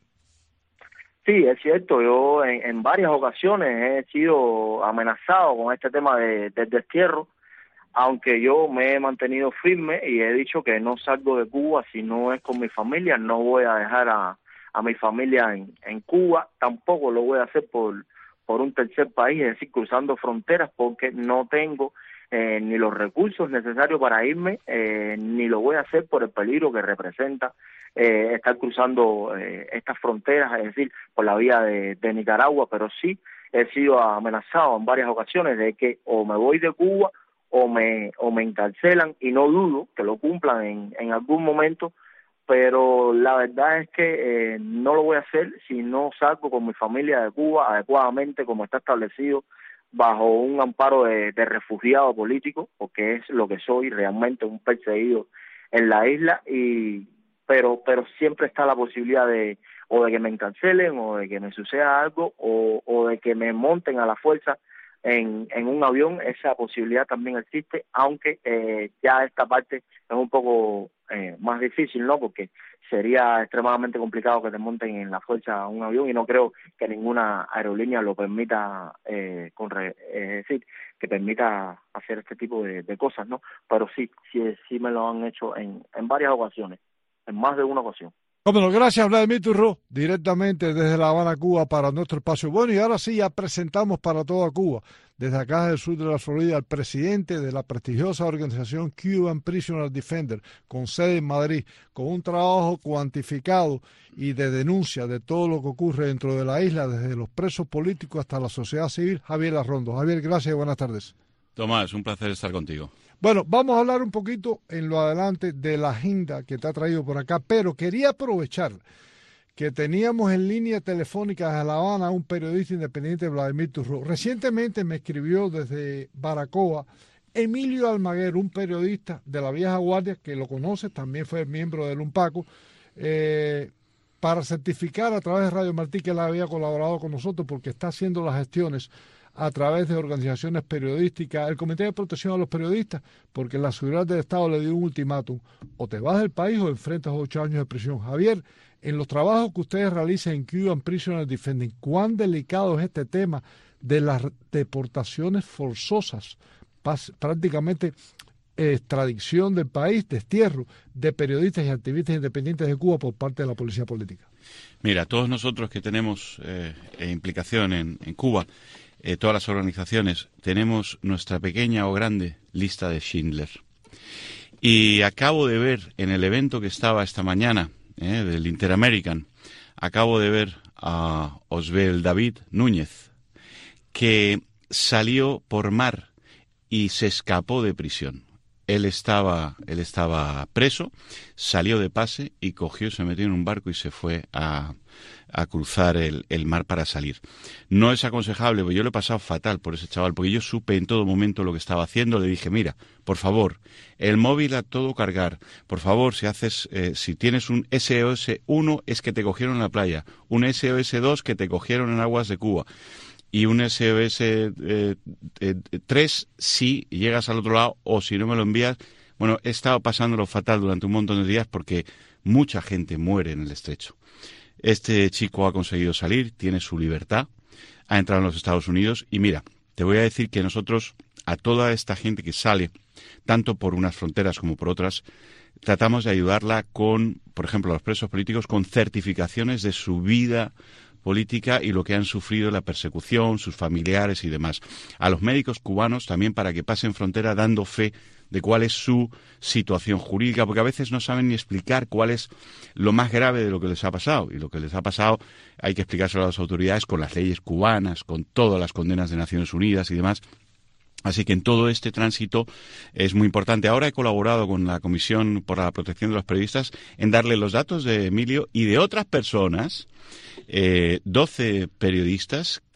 Sí, es cierto. Yo en varias ocasiones he sido amenazado con este tema del destierro, aunque yo me he mantenido firme y he dicho que no salgo de Cuba si no es con mi familia. No voy a dejar a mi familia en Cuba, tampoco lo voy a hacer por un tercer país, es decir, cruzando fronteras, porque no tengo ni los recursos necesarios para irme, ni lo voy a hacer por el peligro que representa estar cruzando estas fronteras, es decir, por la vía de Nicaragua. Pero sí he sido amenazado en varias ocasiones de que o me voy de Cuba o me encarcelan, y no dudo que lo cumplan en algún momento, pero la verdad es que no lo voy a hacer si no salgo con mi familia de Cuba adecuadamente, como está establecido, bajo un amparo de refugiado político, porque es lo que soy realmente, un perseguido en la isla. Pero siempre está la posibilidad de que me encarcelen, o de que me suceda algo, o de que me monten a la fuerza en un avión. Esa posibilidad también existe, aunque ya esta parte es un poco más difícil, ¿no? Porque sería extremadamente complicado que te monten en la fuerza a un avión, y no creo que ninguna aerolínea lo permita, es decir, que permita hacer este tipo de cosas, ¿no? Pero sí me lo han hecho en varias ocasiones, en más de una ocasión. Bueno, gracias, Vladimir Turró, directamente desde La Habana, Cuba, para nuestro espacio. Bueno, y ahora sí, ya presentamos para toda Cuba, desde acá del sur de la Florida, al presidente de la prestigiosa organización Cuban Prisoner Defender, con sede en Madrid, con un trabajo cuantificado y de denuncia de todo lo que ocurre dentro de la isla, desde los presos políticos hasta la sociedad civil, Javier Arrondo. Javier, gracias y buenas tardes. Tomás, un placer estar contigo. Bueno, vamos a hablar un poquito en lo adelante de la agenda que te ha traído por acá, pero quería aprovechar que teníamos en línea telefónica desde La Habana a un periodista independiente, Vladimir Turró. Recientemente me escribió desde Baracoa Emilio Almaguer, un periodista de la vieja guardia, que lo conoce, también fue miembro del UNPACO, para certificar a través de Radio Martí que él había colaborado con nosotros, porque está haciendo las gestiones a través de organizaciones periodísticas, el Comité de Protección a los Periodistas, porque la seguridad del Estado le dio un ultimátum: o te vas del país o enfrentas 8 años de prisión. Javier, en los trabajos que ustedes realizan en Cuban Prisoner Defending, ¿cuán delicado es este tema de las deportaciones forzosas, prácticamente extradición del país, destierro de periodistas y activistas independientes de Cuba por parte de la policía política? Mira, todos nosotros que tenemos implicación en Cuba, todas las organizaciones, tenemos nuestra pequeña o grande lista de Schindler. Y acabo de ver en el evento que estaba esta mañana, del Interamerican, acabo de ver a Osbel David Núñez, que salió por mar y se escapó de prisión. Él estaba preso, salió de pase y se metió en un barco y se fue a cruzar el mar para salir. No es aconsejable, porque yo lo he pasado fatal por ese chaval, porque yo supe en todo momento lo que estaba haciendo. Le dije, mira, por favor, el móvil a todo cargar. Por favor, si tienes un SOS 1 es que te cogieron en la playa, un SOS 2 que te cogieron en aguas de Cuba, y un SOS 3 si llegas al otro lado, o si no me lo envías. Bueno, he estado pasándolo fatal durante un montón de días porque mucha gente muere en el estrecho. Este chico ha conseguido salir, tiene su libertad, ha entrado en los Estados Unidos, y mira, te voy a decir que nosotros, a toda esta gente que sale, tanto por unas fronteras como por otras, tratamos de ayudarla con, por ejemplo, a los presos políticos, con certificaciones de su vida política y lo que han sufrido, la persecución, sus familiares y demás. A los médicos cubanos también, para que pasen frontera dando fe de cuál es su situación jurídica, porque a veces no saben ni explicar cuál es lo más grave de lo que les ha pasado. Y lo que les ha pasado hay que explicárselo a las autoridades con las leyes cubanas, con todas las condenas de Naciones Unidas y demás. Así que en todo este tránsito es muy importante. Ahora he colaborado con la Comisión por la Protección de los Periodistas en darle los datos de Emilio y de otras personas, 12 periodistas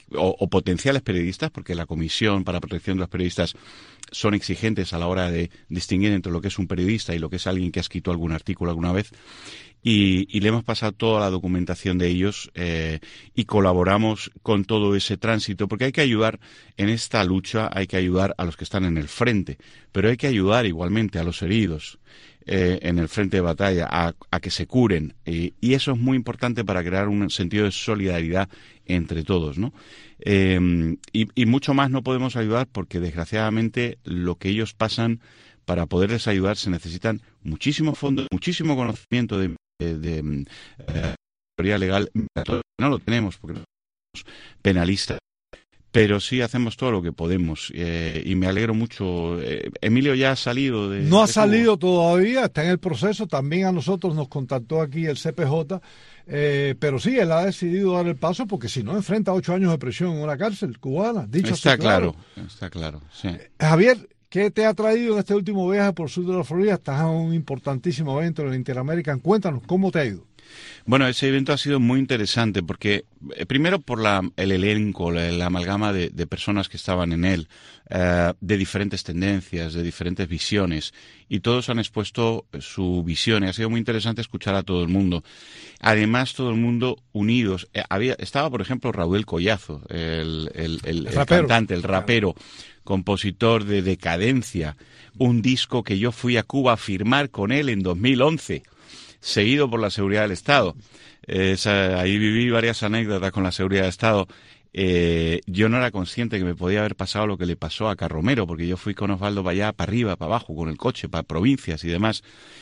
o potenciales periodistas, porque la Comisión para la Protección de los Periodistas son exigentes a la hora de distinguir entre lo que es un periodista y lo que es alguien que ha escrito algún artículo alguna vez. Y le hemos pasado toda la documentación de ellos y colaboramos con todo ese tránsito, porque hay que ayudar en esta lucha, hay que ayudar a los que están en el frente, pero hay que ayudar igualmente a los heridos en el frente de batalla, a que se curen, y eso es muy importante para crear un sentido de solidaridad entre todos, ¿no? Y mucho más no podemos ayudar porque desgraciadamente lo que ellos pasan, para poderles ayudar se necesitan muchísimos fondos, muchísimo conocimiento de teoría legal. No lo tenemos porque no somos penalistas, pero sí hacemos todo lo que podemos, y me alegro mucho. Emilio ya ha salido de... No ha salido todavía, está en el proceso. También a nosotros nos contactó aquí el CPJ, pero sí, él ha decidido dar el paso porque si no enfrenta 8 años de prisión en una cárcel cubana. Dicho está así, claro. Está claro, sí. Javier, ¿qué te ha traído en este último viaje por el sur de la Florida? Estás en un importantísimo evento en el Interamerican. Cuéntanos, ¿cómo te ha ido? Bueno, ese evento ha sido muy interesante porque, primero por el elenco, la amalgama de personas que estaban en él, de diferentes tendencias, de diferentes visiones, y todos han expuesto su visión, y ha sido muy interesante escuchar a todo el mundo. Además, todo el mundo unidos. Estaba, por ejemplo, Raúl Collazo, el cantante, el rapero, compositor de Decadencia, un disco que yo fui a Cuba a firmar con él en 2011. Seguido por la seguridad del Estado. Ahí viví varias anécdotas con la seguridad del Estado. Yo no era consciente que me podía haber pasado lo que le pasó a Carromero, porque yo fui con Osvaldo para allá, para arriba, para abajo, con el coche, para provincias y demás.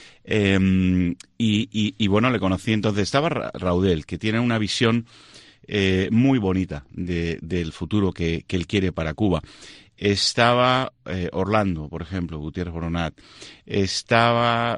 Y bueno, le conocí. Entonces estaba Raudel, que tiene una visión muy bonita del futuro que él quiere para Cuba. Estaba Orlando, por ejemplo, Gutiérrez Boronat. Estaba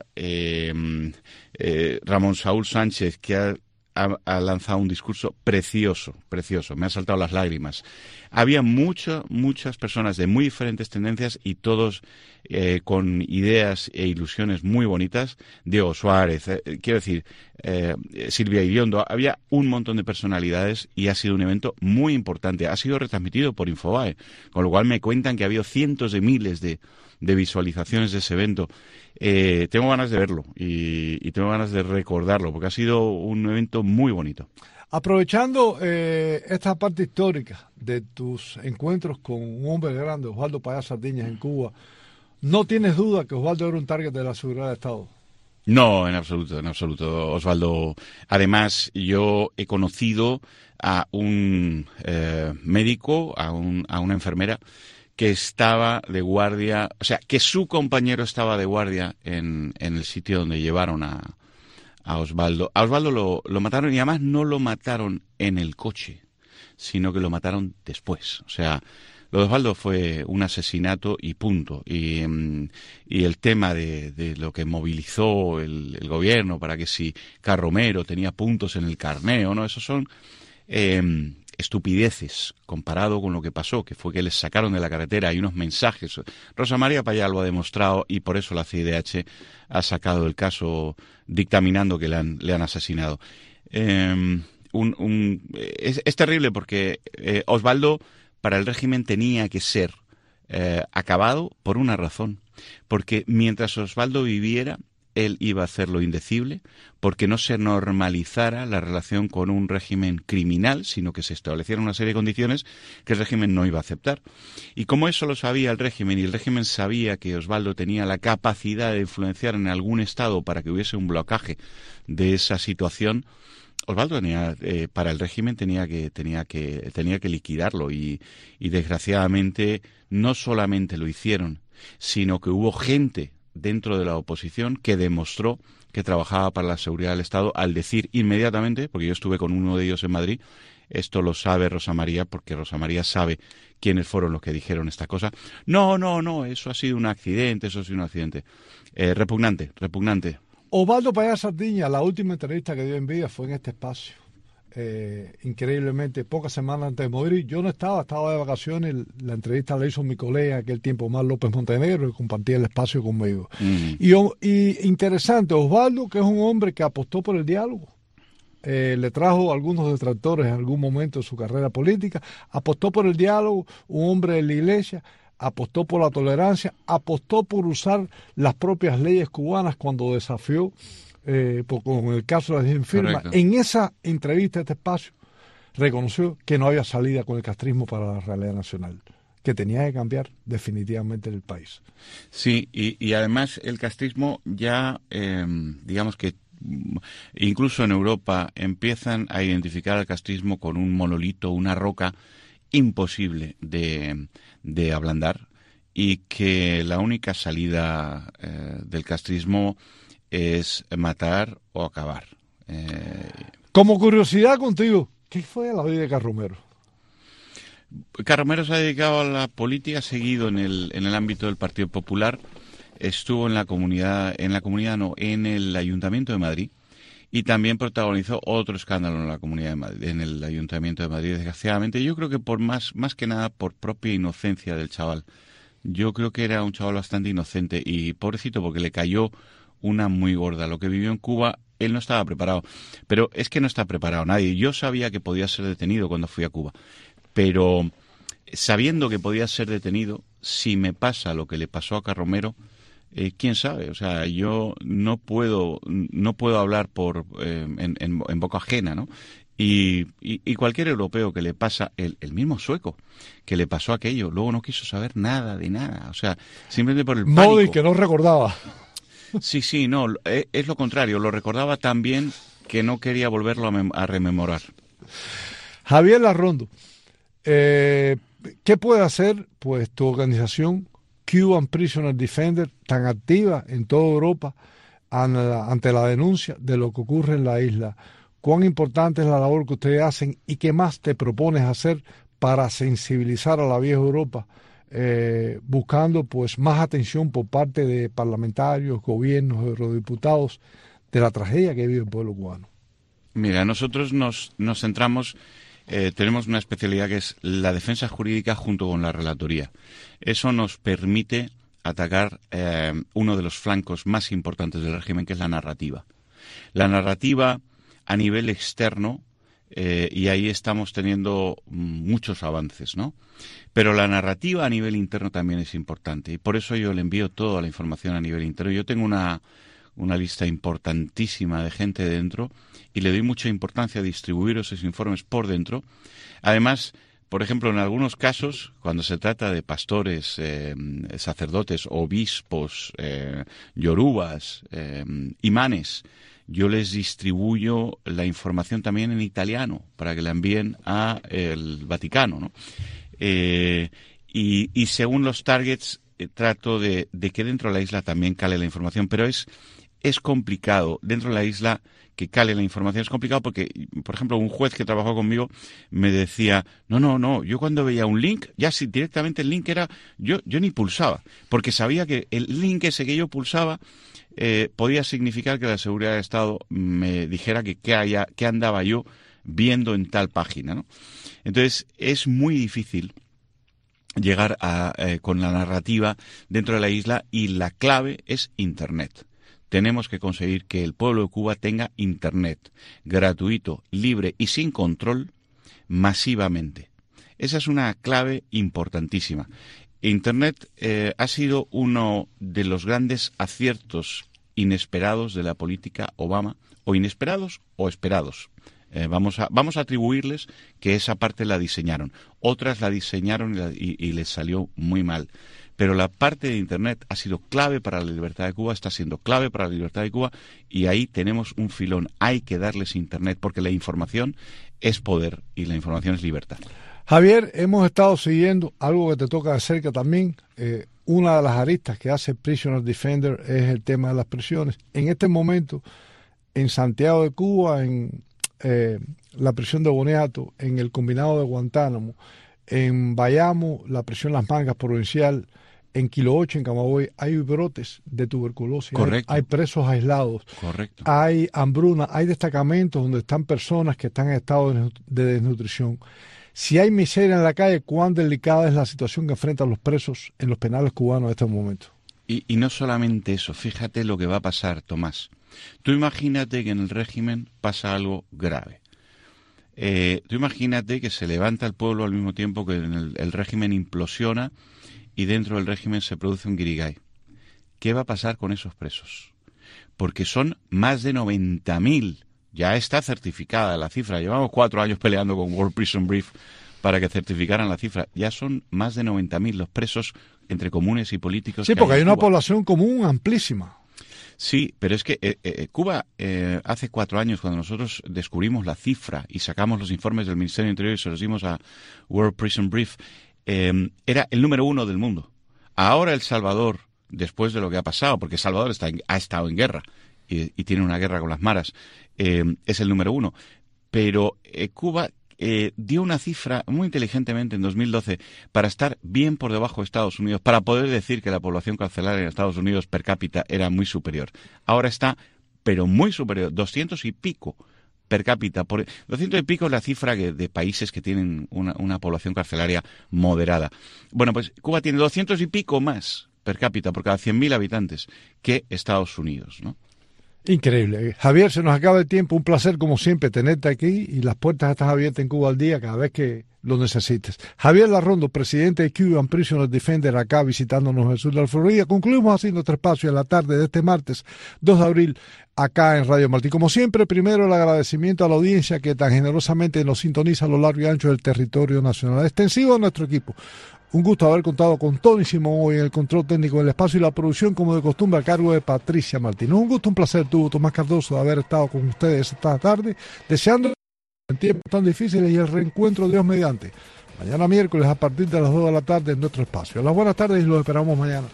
Ramón Saúl Sánchez, que ha lanzado un discurso precioso. Me han saltado las lágrimas. Había muchas personas de muy diferentes tendencias y todos con ideas e ilusiones muy bonitas. Diego Suárez, quiero decir, Silvia Iriondo. Había un montón de personalidades y ha sido un evento muy importante. Ha sido retransmitido por Infobae, con lo cual me cuentan que ha habido cientos de miles de visualizaciones de ese evento. Tengo ganas de verlo y tengo ganas de recordarlo porque ha sido un evento muy bonito. Aprovechando esta parte histórica de tus encuentros con un hombre grande, Osvaldo Payá Sardiñas, en Cuba, ¿no tienes duda que Osvaldo era un target de la seguridad del Estado? No, en absoluto. Osvaldo, además, yo he conocido a un médico, a una enfermera, que estaba de guardia, o sea, que su compañero estaba de guardia en el sitio donde llevaron a Osvaldo. A Osvaldo lo mataron, y además no lo mataron en el coche, sino que lo mataron después. O sea, lo de Osvaldo fue un asesinato y punto. Y el tema de lo que movilizó el gobierno para que si Carromero tenía puntos en el carneo, ¿no? Esos son estupideces comparado con lo que pasó, que fue que les sacaron de la carretera. Hay unos mensajes. Rosa María Payá lo ha demostrado y por eso la CIDH ha sacado el caso dictaminando que le han asesinado. Es terrible porque Osvaldo para el régimen tenía que ser acabado por una razón, porque mientras Osvaldo viviera él iba a hacer lo indecible, porque no se normalizara la relación con un régimen criminal, sino que se establecieran una serie de condiciones que el régimen no iba a aceptar. Y como eso lo sabía el régimen, y el régimen sabía que Osvaldo tenía la capacidad de influenciar en algún estado para que hubiese un blocaje de esa situación, Osvaldo para el régimen tenía que liquidarlo, y desgraciadamente no solamente lo hicieron, sino que hubo gente dentro de la oposición que demostró que trabajaba para la seguridad del Estado al decir inmediatamente, porque yo estuve con uno de ellos en Madrid, esto lo sabe Rosa María, porque Rosa María sabe quiénes fueron los que dijeron esta cosa. No, eso ha sido un accidente, repugnante. Osvaldo Payá Sardiñas, la última entrevista que dio en vida fue en este espacio. Increíblemente, pocas semanas antes de morir. Yo no estaba de vacaciones. La entrevista la hizo mi colega, aquel tiempo Omar López Montenegro, que compartía el espacio conmigo. Y interesante, Osvaldo, que es un hombre que apostó por el diálogo. le trajo algunos detractores en algún momento de su carrera política, apostó por el diálogo, un hombre de la iglesia, apostó por la tolerancia, apostó por usar las propias leyes cubanas cuando desafió, con el caso de la firma. Correcto. En esa entrevista, este espacio, reconoció que no había salida con el castrismo para la realidad nacional, que tenía que cambiar definitivamente el país. Sí, y además el castrismo ya, digamos que incluso en Europa empiezan a identificar al castrismo con un monolito, una roca imposible de ablandar, y que la única salida del castrismo es matar o acabar. Como curiosidad contigo, ¿qué fue la vida de Carromero? Carromero se ha dedicado a la política, seguido en el ámbito del Partido Popular. Estuvo en el Ayuntamiento de Madrid, y también protagonizó otro escándalo en la Comunidad de Madrid, en el Ayuntamiento de Madrid, desgraciadamente. Yo creo que por más que nada por propia inocencia del chaval. Yo creo que era un chaval bastante inocente, y pobrecito, porque le cayó una muy gorda. Lo que vivió en Cuba, él no estaba preparado. Pero es que no está preparado nadie. Yo sabía que podía ser detenido cuando fui a Cuba, pero sabiendo que podía ser detenido, si me pasa lo que le pasó a Carromero, quién sabe. O sea, yo no puedo hablar en boca ajena, ¿no? Y cualquier europeo que le pasa, el mismo sueco que le pasó aquello, luego no quiso saber nada de nada. O sea, simplemente por el pánico. Modi, que no recordaba. Sí, no, es lo contrario, lo recordaba tan bien que no quería volverlo a rememorar. Javier Larrondo, ¿qué puede hacer pues tu organización Cuban Prisoner Defender, tan activa en toda Europa ante la denuncia de lo que ocurre en la isla? ¿Cuán importante es la labor que ustedes hacen y qué más te propones hacer para sensibilizar a la vieja Europa, buscando pues más atención por parte de parlamentarios, gobiernos, eurodiputados de la tragedia que vive el pueblo cubano? Mira, nosotros nos centramos, tenemos una especialidad que es la defensa jurídica junto con la relatoría. Eso nos permite atacar uno de los flancos más importantes del régimen, que es la narrativa. La narrativa a nivel externo, y ahí estamos teniendo muchos avances, ¿no? Pero la narrativa a nivel interno también es importante, y por eso yo le envío toda la información a nivel interno. Yo tengo una lista importantísima de gente dentro, y le doy mucha importancia a distribuir esos informes por dentro. Además, por ejemplo, en algunos casos, cuando se trata de pastores, sacerdotes, obispos, yorubas, imanes, yo les distribuyo la información también en italiano para que la envíen a el Vaticano, ¿no? Y según los targets, trato de que dentro de la isla también cale la información, pero es complicado. Dentro de la isla que cale la información es complicado porque, por ejemplo, un juez que trabajó conmigo me decía, no, yo cuando veía un link, ya si directamente el link era, yo ni pulsaba, porque sabía que el link ese que yo pulsaba podía significar que la seguridad del Estado me dijera que qué andaba yo viendo en tal página, ¿no? Entonces, es muy difícil llegar con la narrativa dentro de la isla, y la clave es Internet. Tenemos que conseguir que el pueblo de Cuba tenga Internet gratuito, libre y sin control masivamente. Esa es una clave importantísima. Internet ha sido uno de los grandes aciertos inesperados de la política Obama, o inesperados o esperados. Vamos a atribuirles que esa parte la diseñaron. Otras la diseñaron y les salió muy mal. Pero la parte de Internet ha sido clave para la libertad de Cuba, está siendo clave para la libertad de Cuba, y ahí tenemos un filón. Hay que darles Internet, porque la información es poder y la información es libertad. Javier, hemos estado siguiendo algo que te toca de cerca también. Una de las aristas que hace Prisoner Defender es el tema de las prisiones. En este momento, en Santiago de Cuba, en la prisión de Boniato, en el combinado de Guantánamo, en Bayamo, la prisión Las Mangas provincial, en Kilo 8, en Camagüey, hay brotes de tuberculosis. Correcto. Hay presos aislados. Correcto. Hay hambruna, hay destacamentos donde están personas que están en estado de desnutrición. Si hay miseria en la calle, ¿cuán delicada es la situación que enfrentan los presos en los penales cubanos en este momento? Y no solamente eso, fíjate lo que va a pasar, Tomás. Tú imagínate que en el régimen pasa algo grave. Tú imagínate que se levanta el pueblo al mismo tiempo que el régimen implosiona y dentro del régimen se produce un guirigay. ¿Qué va a pasar con esos presos? Porque son más de 90.000. Ya está certificada la cifra. Llevamos 4 años peleando con World Prison Brief para que certificaran la cifra. Ya son más de 90.000 los presos entre comunes y políticos. Sí, porque hay una población común amplísima. Sí, pero es que Cuba hace 4 años, cuando nosotros descubrimos la cifra y sacamos los informes del Ministerio del Interior y se los dimos a World Prison Brief, era el número 1 del mundo. Ahora El Salvador, después de lo que ha pasado, porque El Salvador ha estado en guerra y tiene una guerra con las maras, es el número 1. Pero Cuba dio una cifra muy inteligentemente en 2012 para estar bien por debajo de Estados Unidos, para poder decir que la población carcelaria en Estados Unidos per cápita era muy superior. Ahora está, pero muy superior, 200 y pico per cápita. 200 y pico es la cifra de países que tienen una población carcelaria moderada. Bueno, pues Cuba tiene 200 y pico más per cápita por cada 100.000 habitantes que Estados Unidos, ¿no? Increíble. Javier, se nos acaba el tiempo. Un placer, como siempre, tenerte aquí y las puertas están abiertas en Cuba al día cada vez que lo necesites. Javier Larrondo, presidente de Cuban Prisoner Defender, acá visitándonos en el sur de la Florida. Concluimos así nuestro espacio en la tarde de este martes 2 de abril acá en Radio Martí. Como siempre, primero el agradecimiento a la audiencia que tan generosamente nos sintoniza a lo largo y ancho del territorio nacional. Extensivo a nuestro equipo. Un gusto haber contado con Tony Simón hoy en el control técnico del espacio y la producción, como de costumbre, a cargo de Patricia Martínez. Un gusto, un placer, Tomás Cardoso, de haber estado con ustedes esta tarde, deseando en tiempos tan difíciles y el reencuentro, Dios mediante. Mañana miércoles a partir de las 2 de la tarde en nuestro espacio. Las buenas tardes y los esperamos mañana.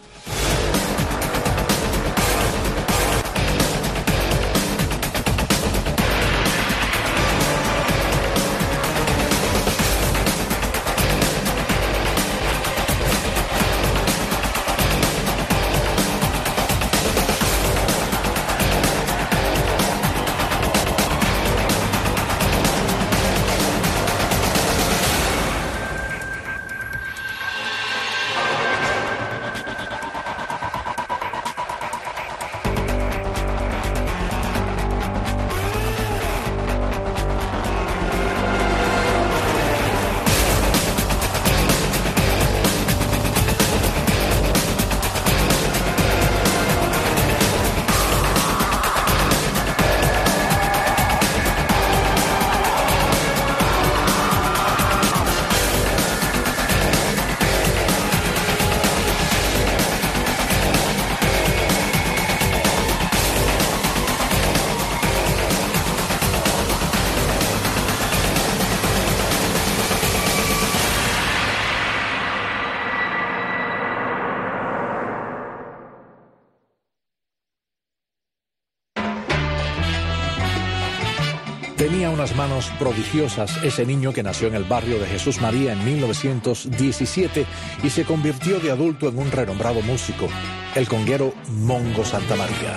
Tenía unas manos prodigiosas ese niño que nació en el barrio de Jesús María en 1917 y se convirtió de adulto en un renombrado músico, el conguero Mongo Santamaría.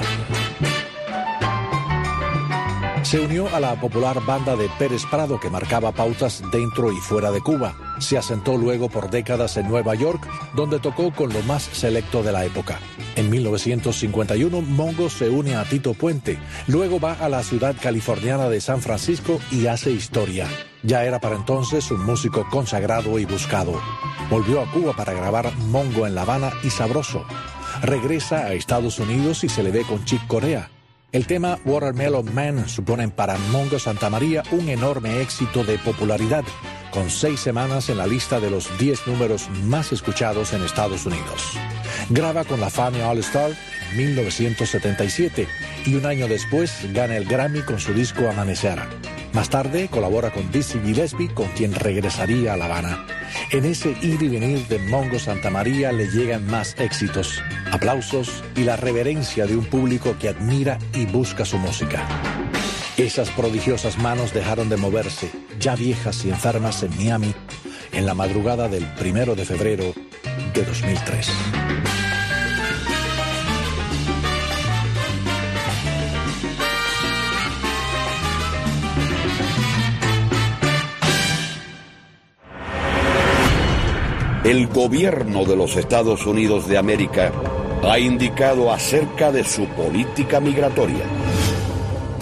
Se unió a la popular banda de Pérez Prado que marcaba pautas dentro y fuera de Cuba. Se asentó luego por décadas en Nueva York, donde tocó con lo más selecto de la época. En 1951, Mongo se une a Tito Puente. Luego va a la ciudad californiana de San Francisco y hace historia. Ya era para entonces un músico consagrado y buscado. Volvió a Cuba para grabar Mongo en La Habana y Sabroso. Regresa a Estados Unidos y se le ve con Chick Corea. El tema Watermelon Man supone para Mongo Santamaría un enorme éxito de popularidad, con 6 semanas en la lista de los 10 números más escuchados en Estados Unidos. Graba con la Fania All Star en 1977 y un año después gana el Grammy con su disco Amanecer. Más tarde colabora con Dizzy Gillespie, con quien regresaría a La Habana. En ese ir y venir de Mongo Santamaría le llegan más éxitos, aplausos y la reverencia de un público que admira y busca su música. Esas prodigiosas manos dejaron de moverse, ya viejas y enfermas, en Miami, en la madrugada del 1 de febrero de 2003. El gobierno de los Estados Unidos de América ha indicado acerca de su política migratoria.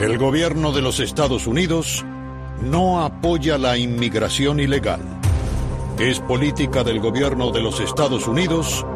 El gobierno de los Estados Unidos no apoya la inmigración ilegal. Es política del gobierno de los Estados Unidos